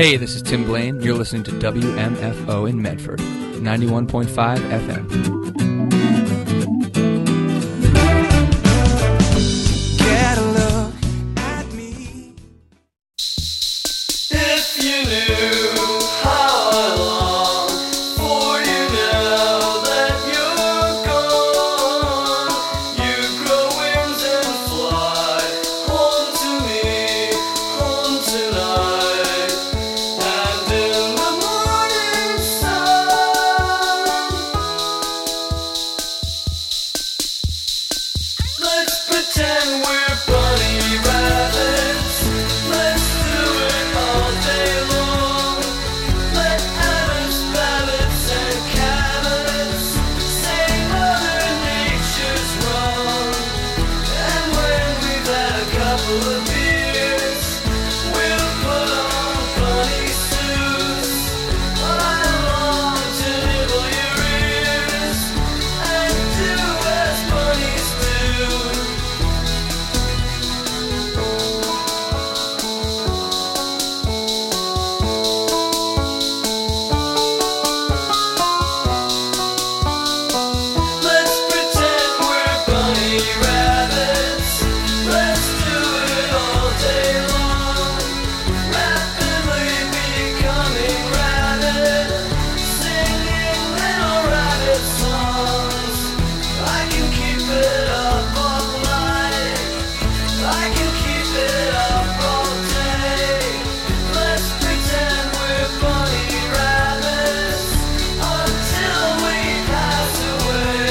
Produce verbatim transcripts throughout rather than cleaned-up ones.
Hey, this is Tim Blaine. You're listening to W M F O in Medford, ninety-one point five F M. Get a look at me. If you knew how I long for you now that you're gone, you grow wings and fly home to me, home tonight. And in the morning sun, let's pretend we're bunny rabbits. Let's do it all day long. Let Adams, Babbitts, and Cabots say Mother Nature's wrong. And when we've had a couple of beers, we'll put on bunny suits. I long to nibble your ears and do as bunnies do. Let's pretend we're bunny rabbits. Let's do it all day long. Rapidly becoming rabid, singing little rabbit songs. I can keep it up all night. I can keep it up all day. Let's pretend we're bunny rabbits until we pass away.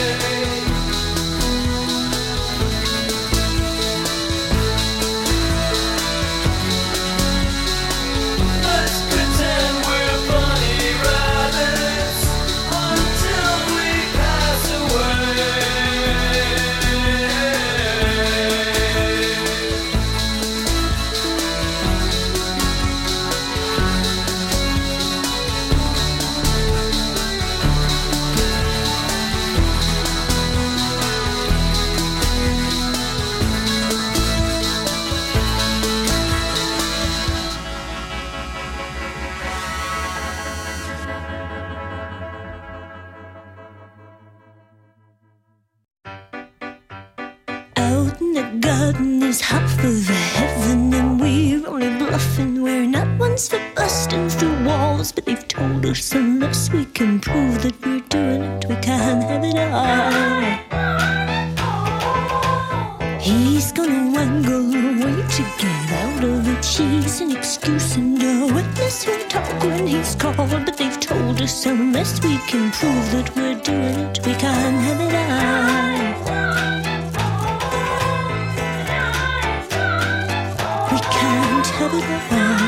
Let's pretend we're bunny rabbits until we pass away. Out in the garden is half of heaven, and we're only bluffing. We're not ones for busting through walls, but they've told us unless we can prove that we're doing it, we can't have it all. He's gonna wangle away to get out of it. She's an excuse and a witness who'll talk when he's called, but they've told us unless we can prove that we're doing it, we can't have it all. We can't have it all.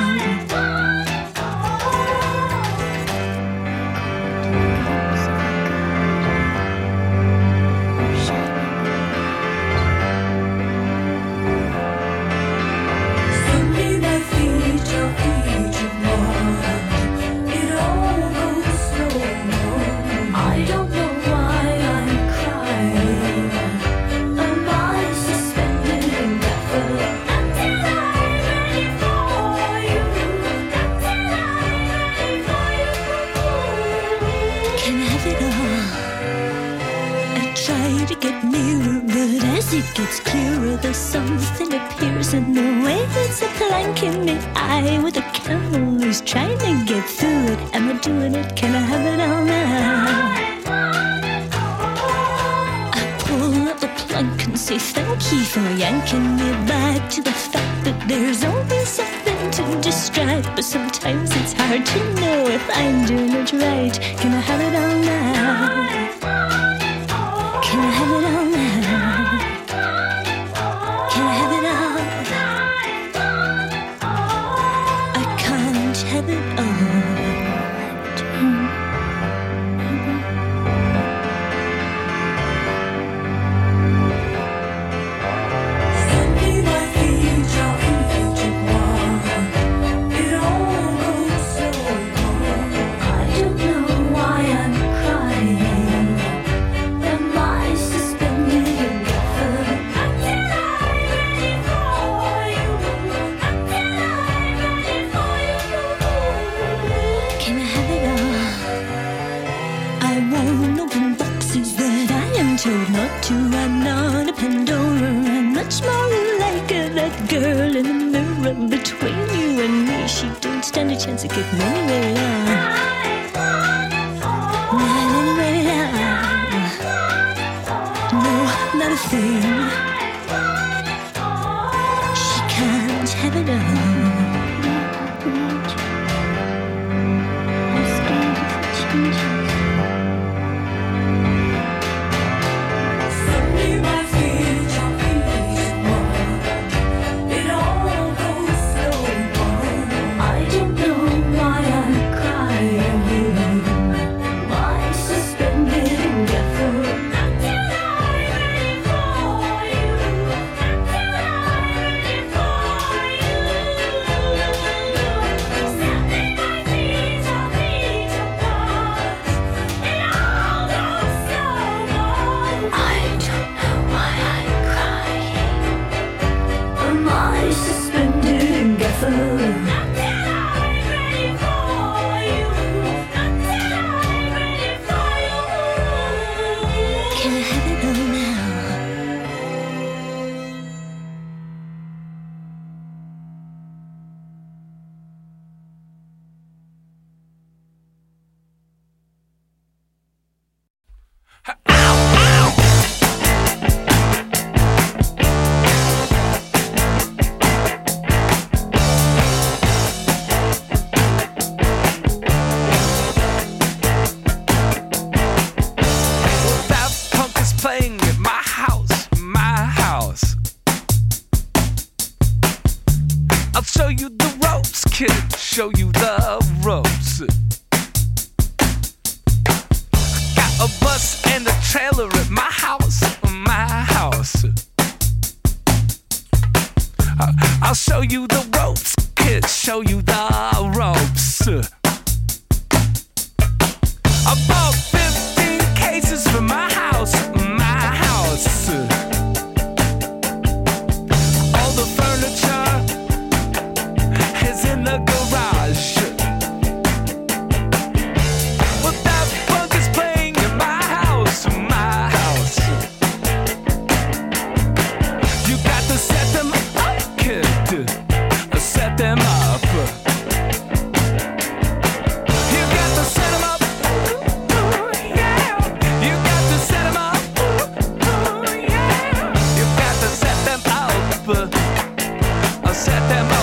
Sunday my feet are feet of water. It all goes slow. I don't know why I'm crying. Am I suspended in death until I'm ready for you? Until I'm ready for you. Can I have it all? I try to get nearer, but as it gets clearer, there's something appears in the way. It's a plank in the eye with a camel who's trying to get through it. Am I doing it? Can I have it all now? I pull up the plank and say thank you for yanking me back to the fact that there's always something to distract. But sometimes it's hard to know if I'm doing it right. Can I have it all now? Can I have it all now? Can I have it all? I can't have it all. Sunday my feet are feet of water. It all goes so wrong. I don't know why I'm crying. told not to. I'm not a Pandora. I'm much more like a, that girl in the mirror between you and me. She don't stand a chance of getting anywhere now. Not anywhere now. No, not a thing. She can't have it all. Show you the ropes. Got a bus and a trailer at my house, my house. I'll show you the ropes, kid, show you the ropes. I bought fifteen cases for my house, my house. All the furniture is in the garage. Well, that funk is playing in my house, my house. You got to set them up, kid. Set them up. You got to set them up. Ooh, yeah. You got to set them up. Ooh, yeah. You got to set them up. Set them up.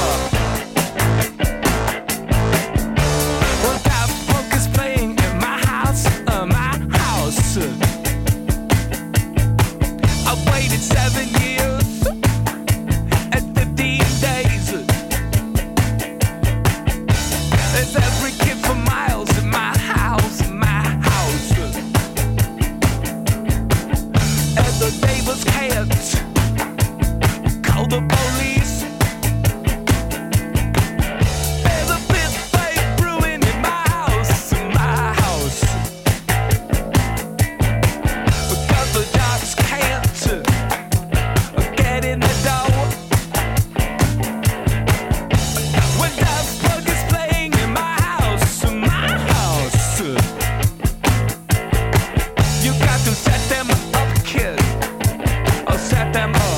Seven years and fifteen days. There's every kid for miles in my house, my house. And the neighbors can't call the police. There's a big fight brewing in my house, in my house. Because the dogs can't in the door. When that bug is playing in my house, my house. You got to set them up, kid. Or set them up.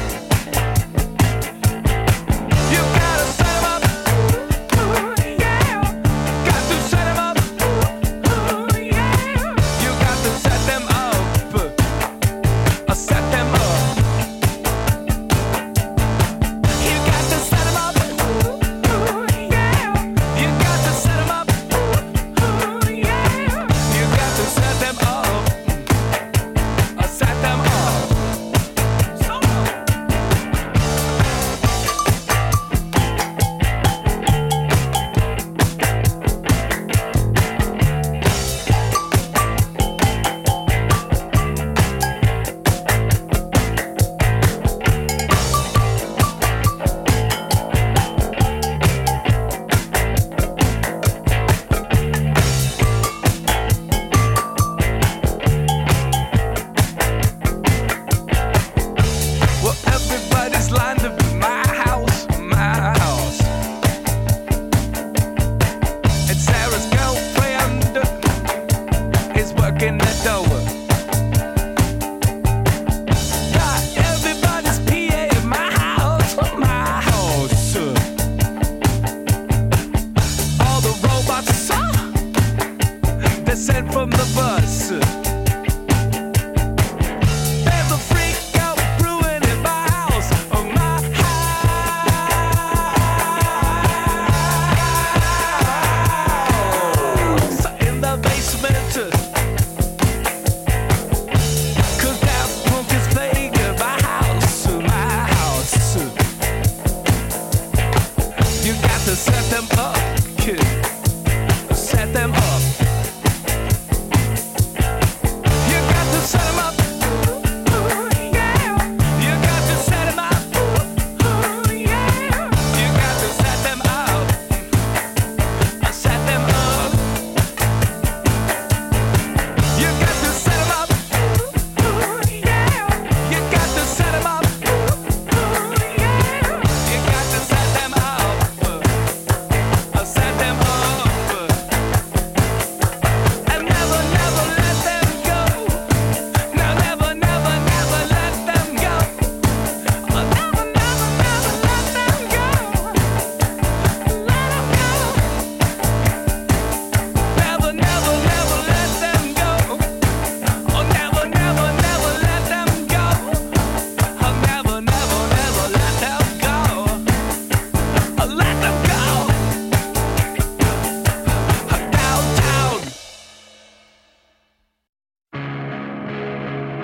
You gotta set them up. Ooh, yeah. Got to set them up. Ooh, yeah. You got to set them up. Or set them up.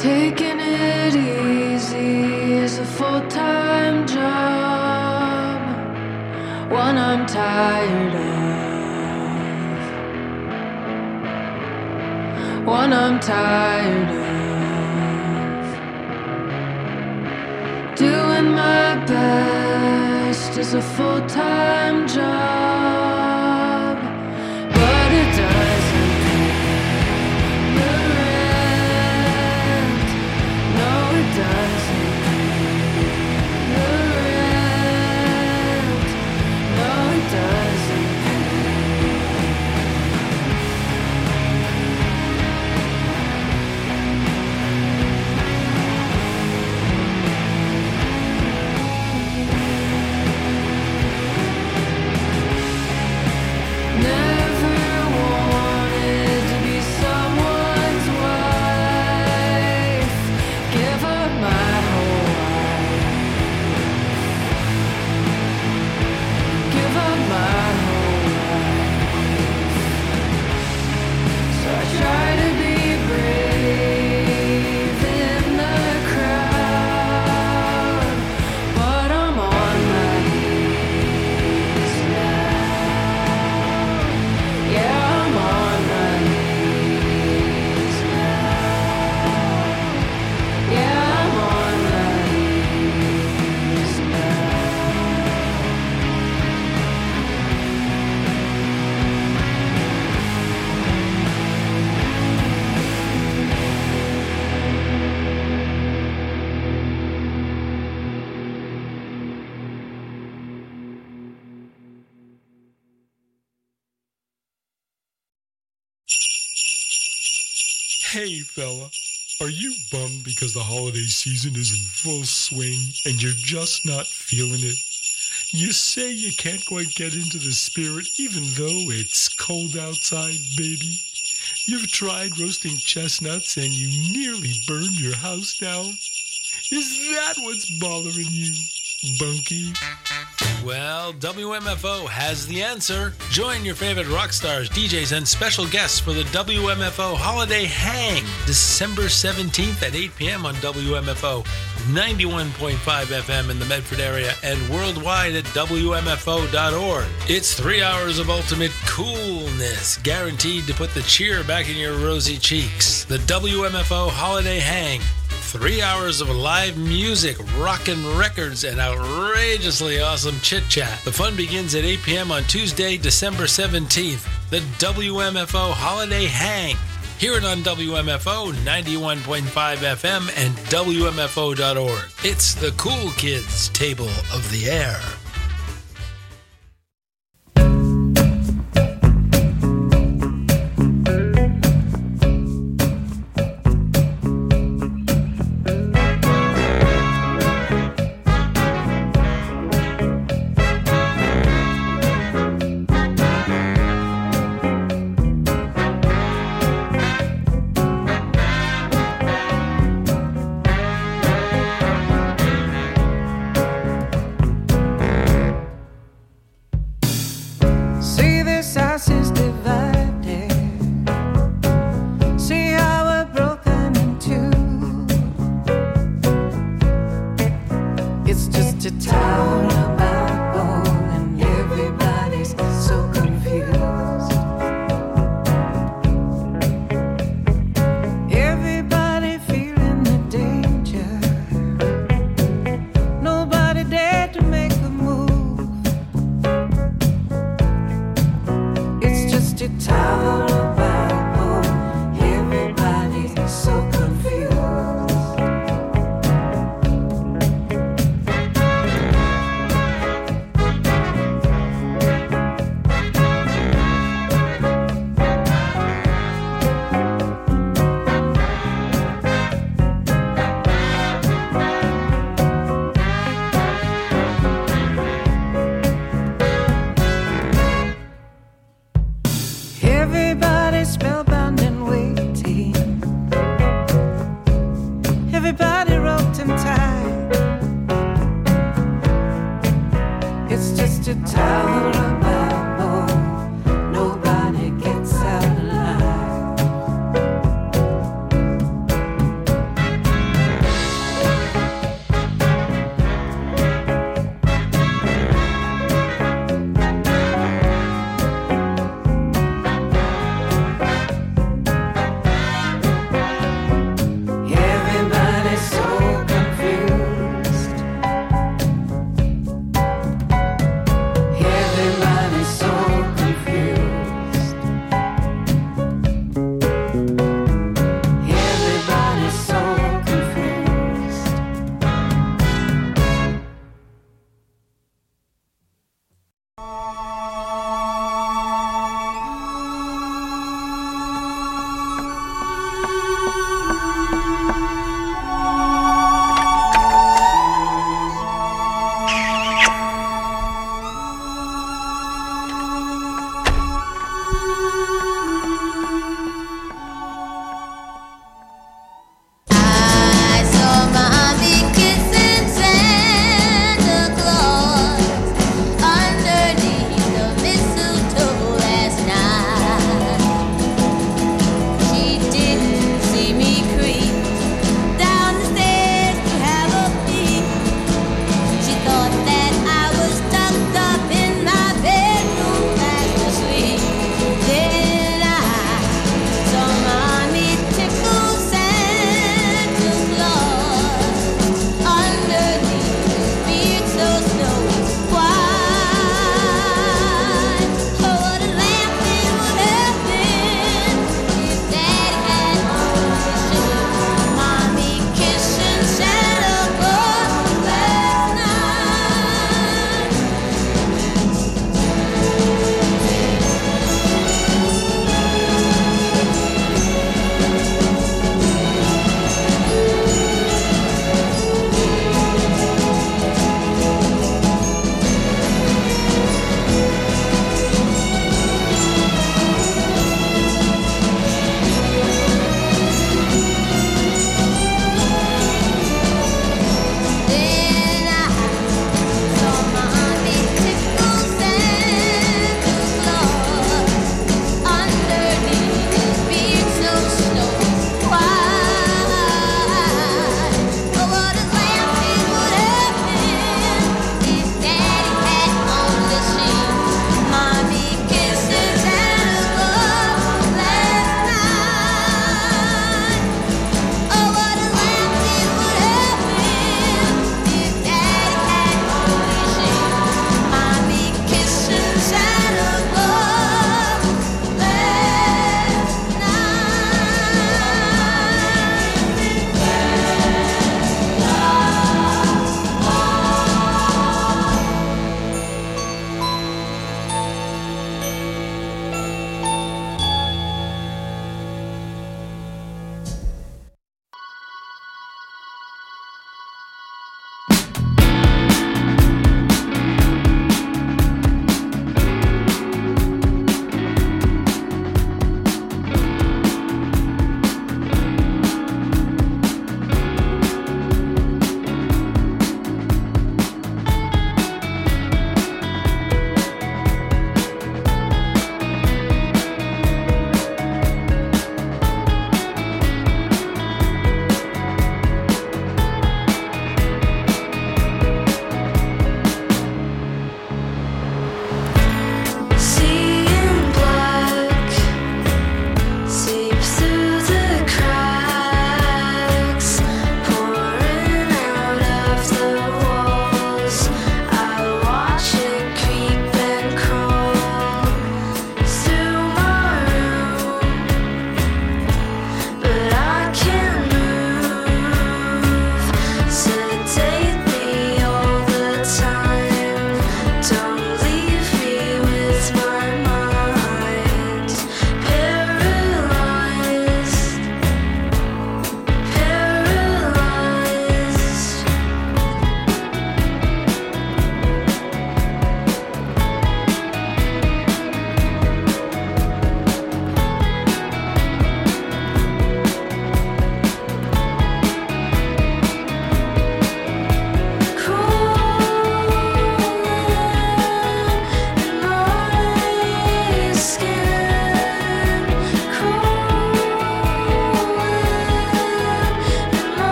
Taking it easy is a full-time job, one I'm tired of, one I'm tired of. Doing my best is a full-time job, but it doesn't pay the rent. No, it doesn't pay the rent. No, it doesn't Never wanted to be someone's wife. Give up my whole life. Give up my whole life. So I try to be brave in the crowd, but I'm on my knees now. Yeah, I'm on my knees now. Yeah, I'm on my knees now. Hey, fella, are you bummed because the holiday season is in full swing and you're just not feeling it? You say you can't quite get into the spirit even though it's cold outside, baby. You've tried roasting chestnuts and you nearly burned your house down. Is that what's bothering you, Bunky? Well, W M F O has the answer. Join your favorite rock stars, D Js, and special guests for the W M F O Holiday Hang, December seventeenth at eight p.m. on W M F O ninety-one point five F M in the Medford area and worldwide at W M F O dot org. It's three hours of ultimate coolness, guaranteed to put the cheer back in your rosy cheeks. The W M F O Holiday Hang. Three hours of live music, rockin' records, and outrageously awesome chit-chat. The fun begins at eight p.m. on Tuesday, December seventeenth. The W M F O Holiday Hang. Hear it on W M F O ninety-one point five F M and W M F O dot org. It's the Cool Kids Table of the Air.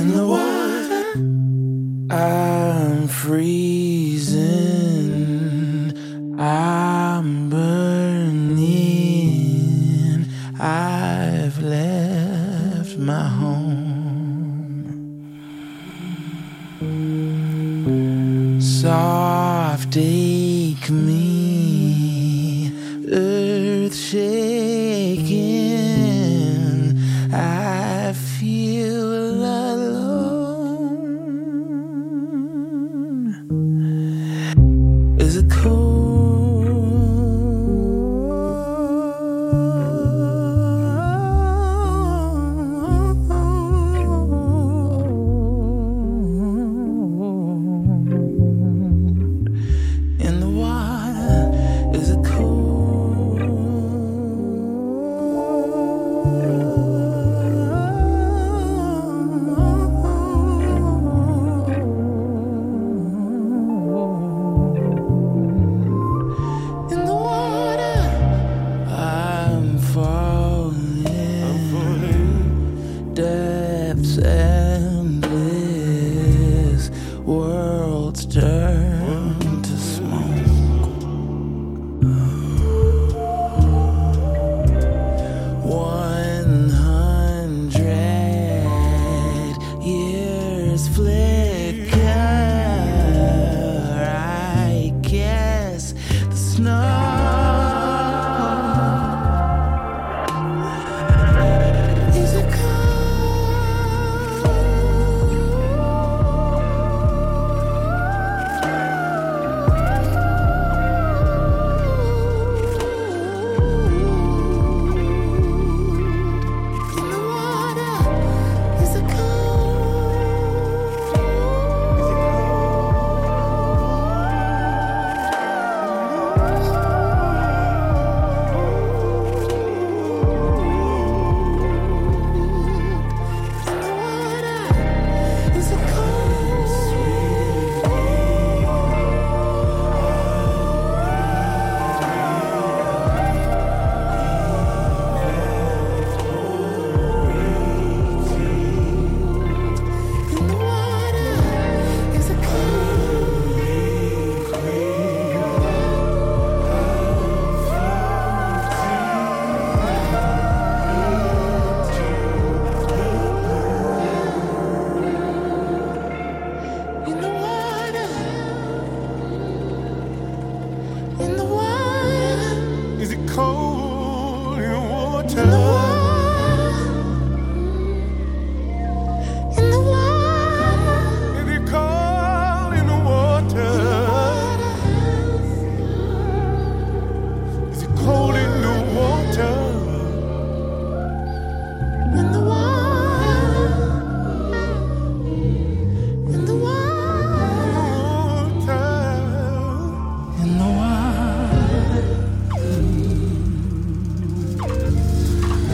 in the water. I'm freezing, I'm burning, I've left my home. Soft take me, earth shaking, I feel alone. Is it cold? In the water, is it cold? In the water, I'm falling, I'm falling. Depths endless, worlds turn to smoke. One hundred years flicker, I guess the snow is a in the water, is it in the water, in the water, is it cold in the water? In the water, in the water, is it cold in the water? Is it cold in the water? In the water. In the water, in the water,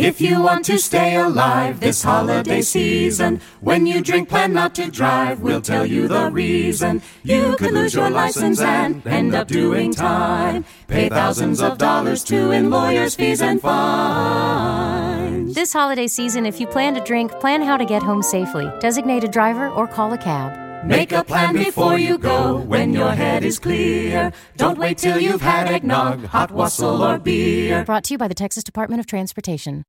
If you want to stay alive this holiday season, when you drink, plan not to drive. We'll tell you the reason. You could lose your license and end up doing time. Pay thousands of dollars too in lawyers' fees and fines. This holiday season, if you plan to drink, plan how to get home safely. Designate a driver or call a cab. Make a plan before you go when your head is clear. Don't wait till you've had eggnog, hot wassail, or beer. Brought to you by the Texas Department of Transportation.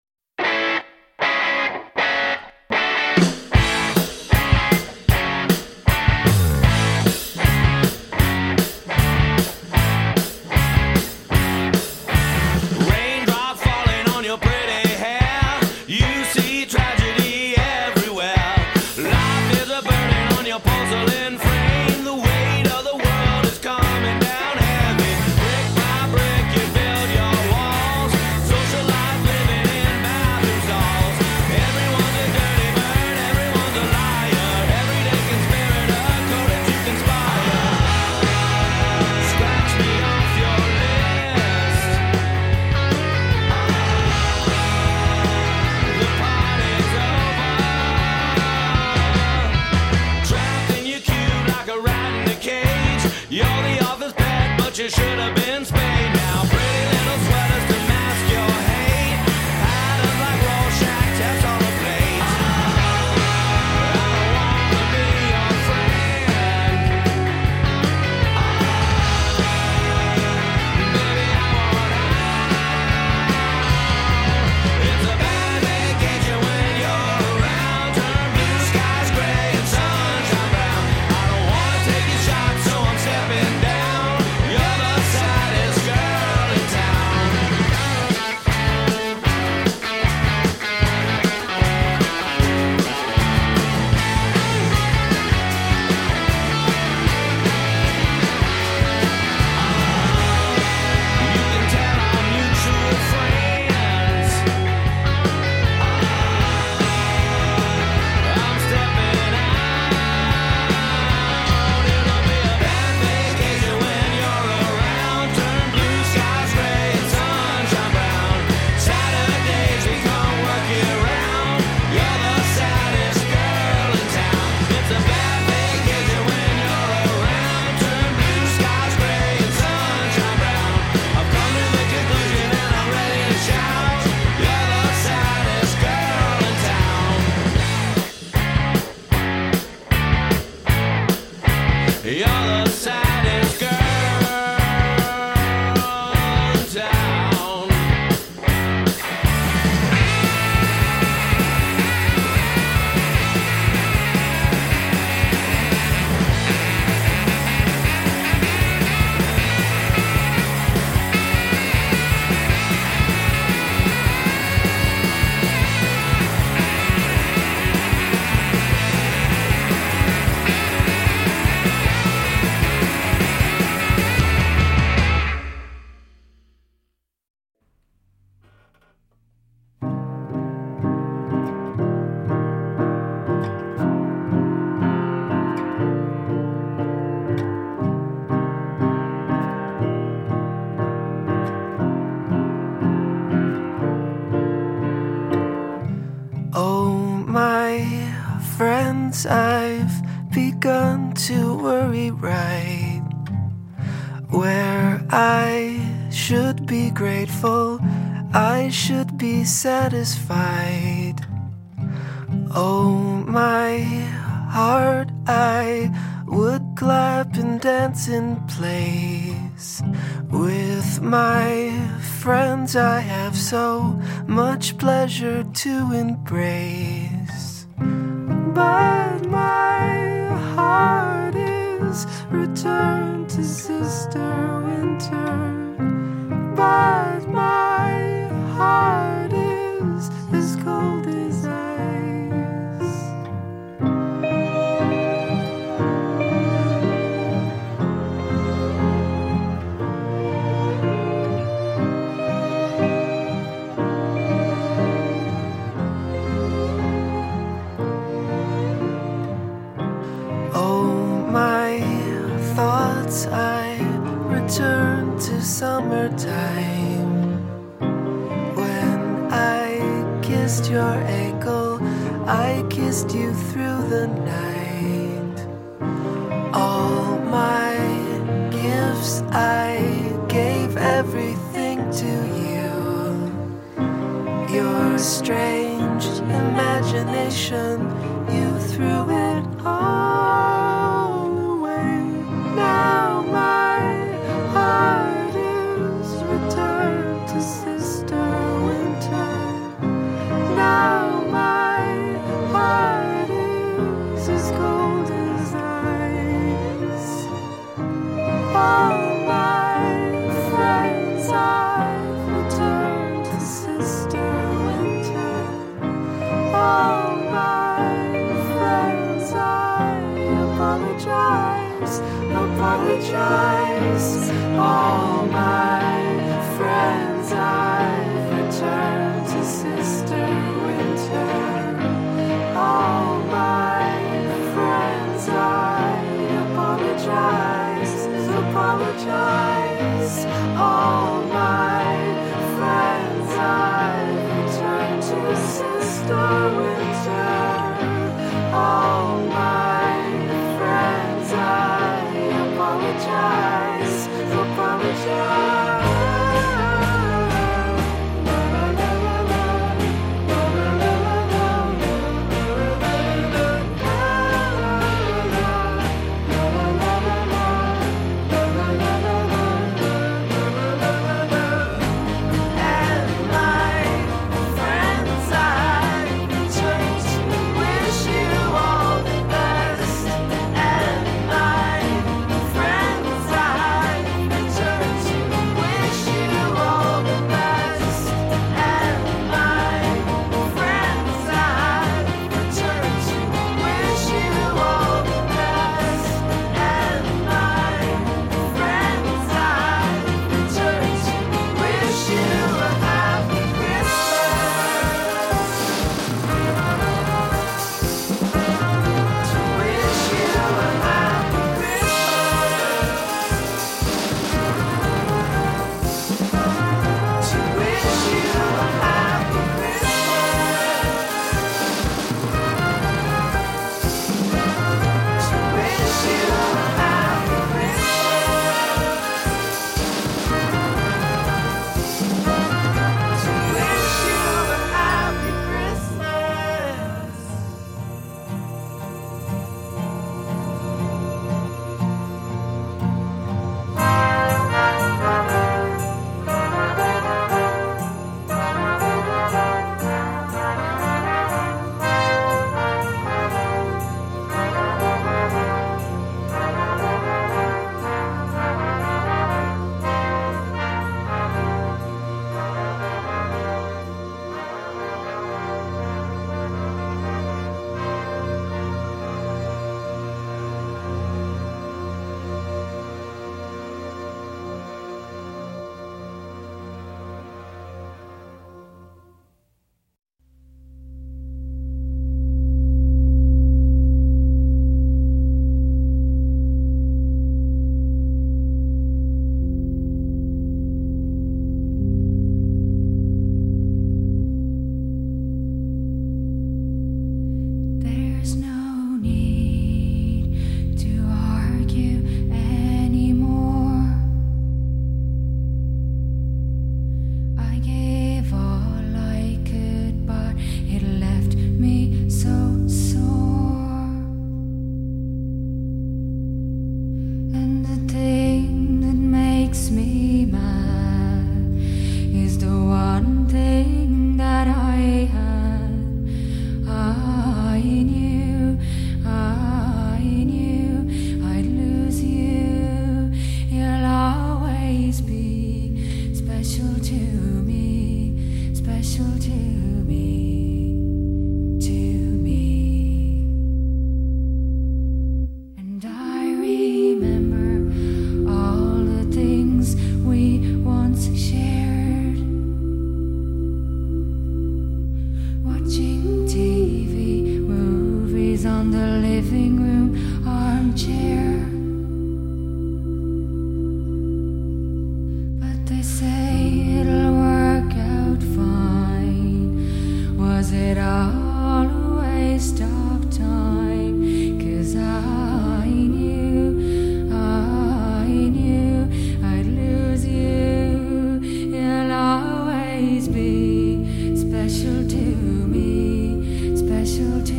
Raindrops falling on your pretty hair. You see tragedy everywhere. Life is a burden on your porcelain frame. The weight of the world is coming down heavy. Brick by brick you build your walls. Social life living in bathroom stalls. Everyone's a dirty bird, everyone's a liar. Everyday conspirator, coded to conspire. Scratch me off your list. The party's over. Trapped in your cube like a rat in a cage. You're the office pet, but you should have been spayed. Now pretty little sweaters to mask your hate. Patterns like Rorschach tests on a plate. I don't wanna be your friend. Baby, I want out. It's a bad vacation when you're around. Turn blue skies gray and sunshine brown. I don't wanna take your shot, so I'm stepping down. You're the saddest girl in town. You can tell our mutual friends. I'm stepping out. It'll be a bad vacation when you're around. Turn blue skies gray and sunshine brown. Saturdays become work year round. You're the saddest girl in town. It's a bad vacation when you're around. Turn blue skies gray and sunshine brown. I've come to the conclusion and I'm ready to shout. You're the saddest girl in town. You're the saddest girl in town. Oh, my friends, I've begun to worry right where I should be grateful, I should be satisfied. Oh, my heart, I would clap and dance in place. With my friends, I have so much pleasure to embrace. But my heart is returned to Sister Winter. But my heart is as cold as ice. I return to summertime our ankle. I kissed you through the night. All my gifts, I gave everything to you. Your strange imagination, you threw it all away. Now my heart is returned to Sister Winter. Now my heart is as cold as ice. All my friends, I've returned to Sister Winter. All my friends, I apologize, apologize. All my friends, I've returned to Sister Winter. All my friends, I apologize, apologize. All my friends, I've returned to Sister Winter. All my friends, I apologize, apologize. It all a waste of time, 'cause I knew, I knew I'd lose you. You'll always be special to me, special to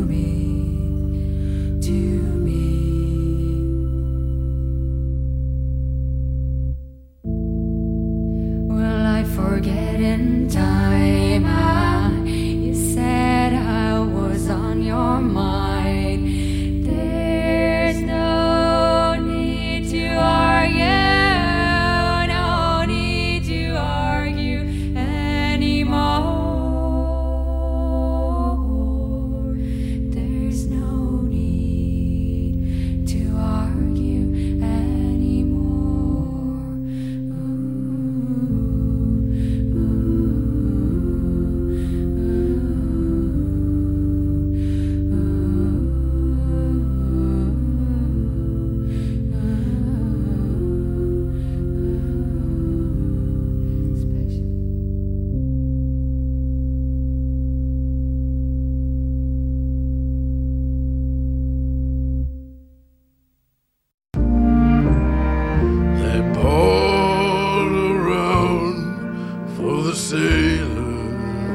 me, to me. Will I forget in time? Ah, you said I was on your mind. There's no need to argue, no need to argue anymore. There's no need to argue anymore. They poured around for the sailor,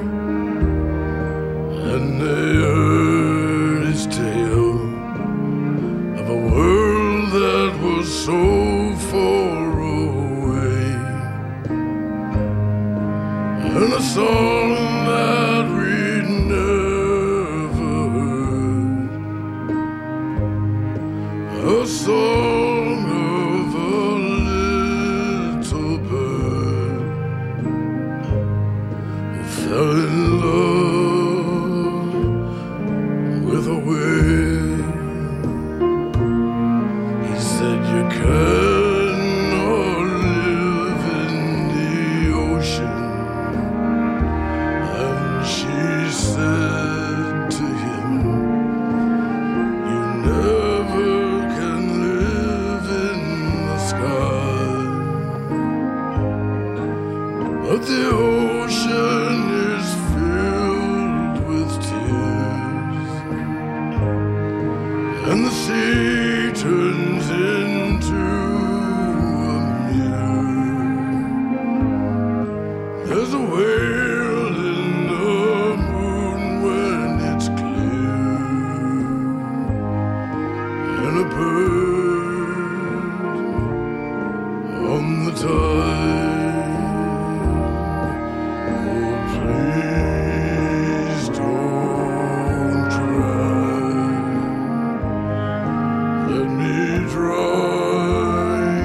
and they heard his tale of a world that was so far away, and a song that we'd never heard, a song of a little bird who fell in love with a wave. He said, you cannot live in the ocean. And she said to him, you never can live in the sky. But the ocean is filled with tears, and the sea turns into a mirror. There's a whale in the moon when it's clear, and a bird on the tide. Oh, please don't try. Let me dry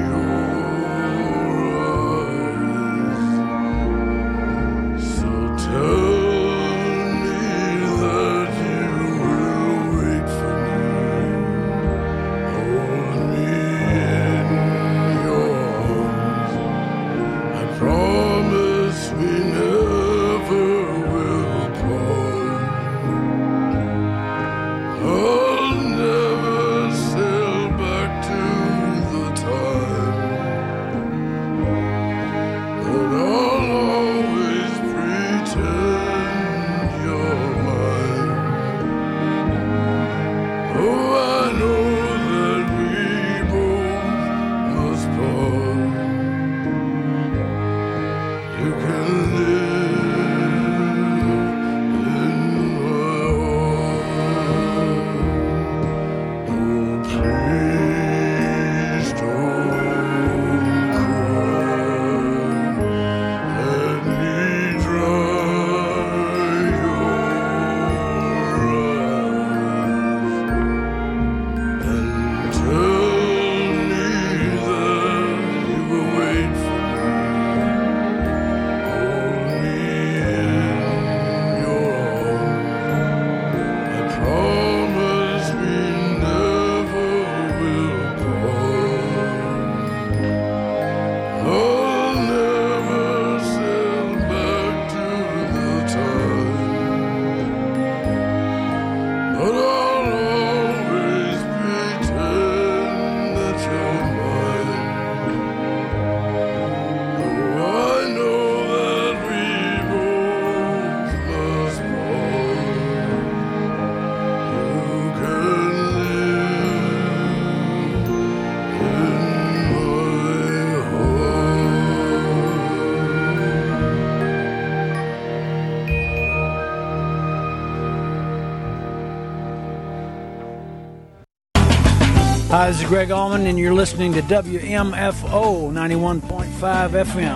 Hi, this is Greg Allman, and you're listening to W M F O ninety-one point five F M.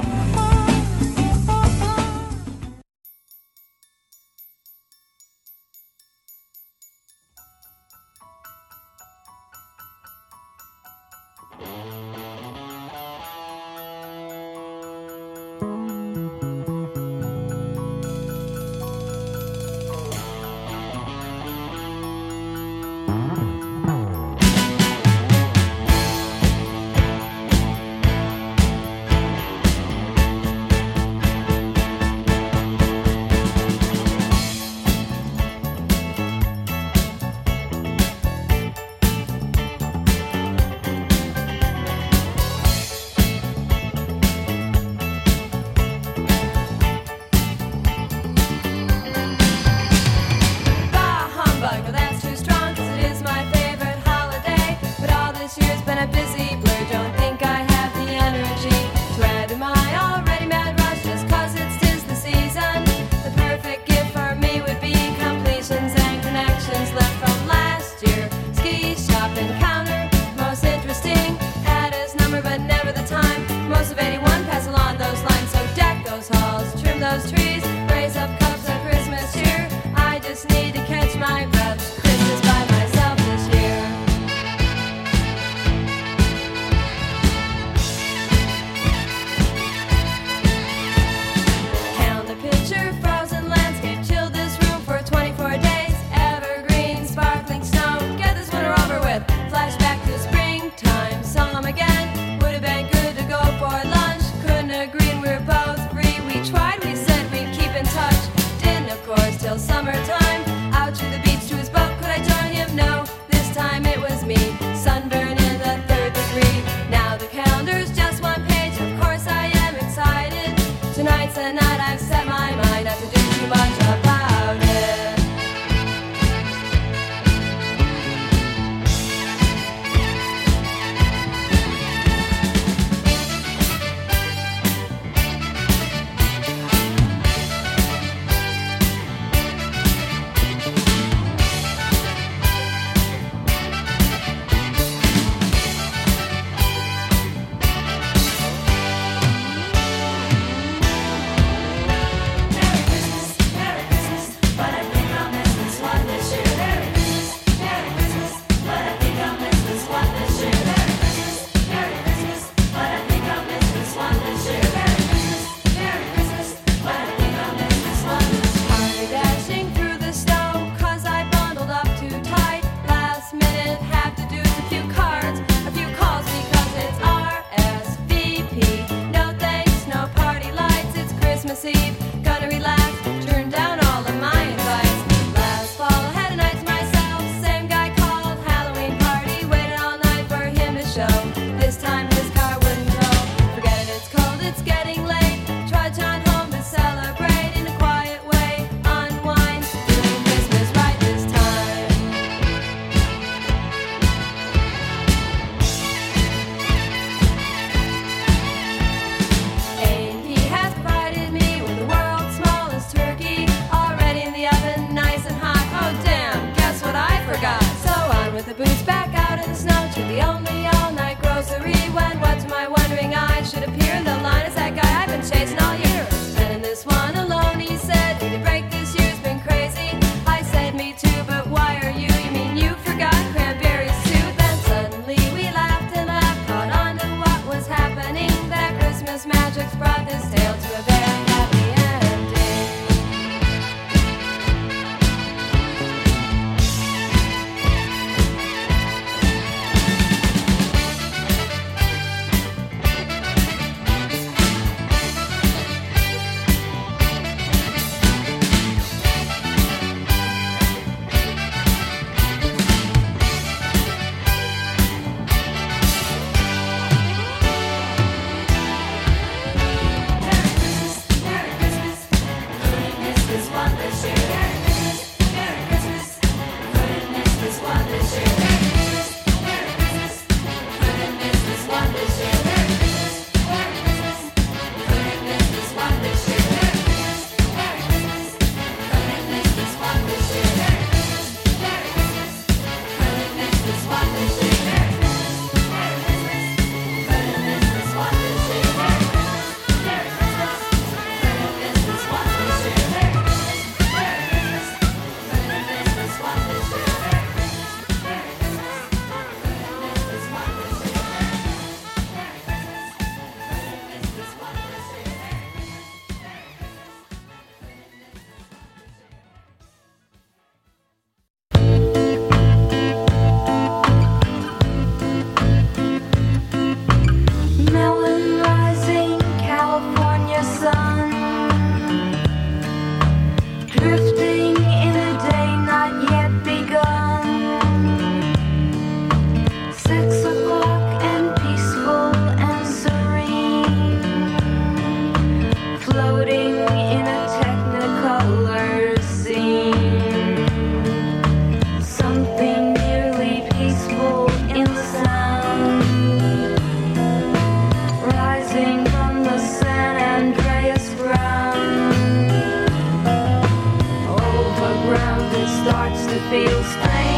starts to feel strange.